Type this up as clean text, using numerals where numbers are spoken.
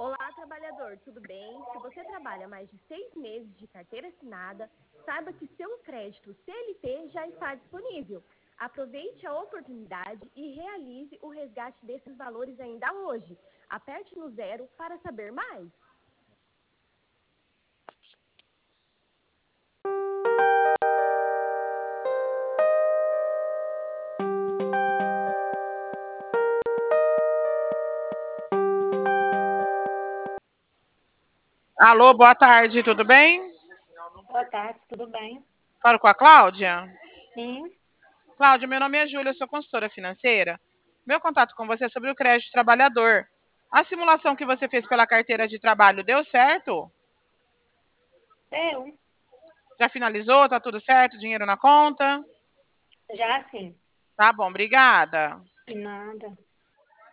Olá, trabalhador, tudo bem? Se você trabalha mais de 6 meses de carteira assinada, saiba que seu crédito CLT já está disponível. Aproveite a oportunidade e realize o resgate desses valores ainda hoje. Aperte no 0 para saber mais. Alô, boa tarde, tudo bem? Boa tarde, tudo bem? Falo com a Cláudia? Sim, Cláudia, meu nome é Júlia, eu sou consultora financeira. Meu contato com você é sobre o crédito trabalhador. A simulação que você fez pela carteira de trabalho deu certo? eu Já finalizou? Tá tudo certo? Dinheiro na conta? já sim, Tá bom, obrigada. nada.